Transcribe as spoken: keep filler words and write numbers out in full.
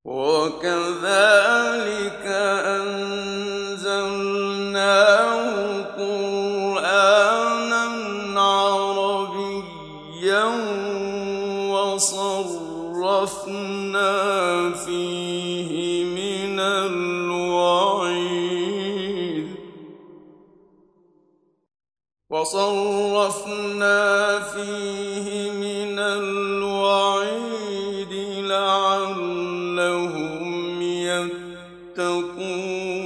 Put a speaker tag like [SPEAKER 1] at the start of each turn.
[SPEAKER 1] وَكَذَٰلِكَ أَنزَلْنَاهُ قُرْآنًا عَرَبِيًّا وَصَرَّفْنَا فِيهِ مِنَ الْوَعِيدِ لَعَلَّهُمْ يَتَّقُونَ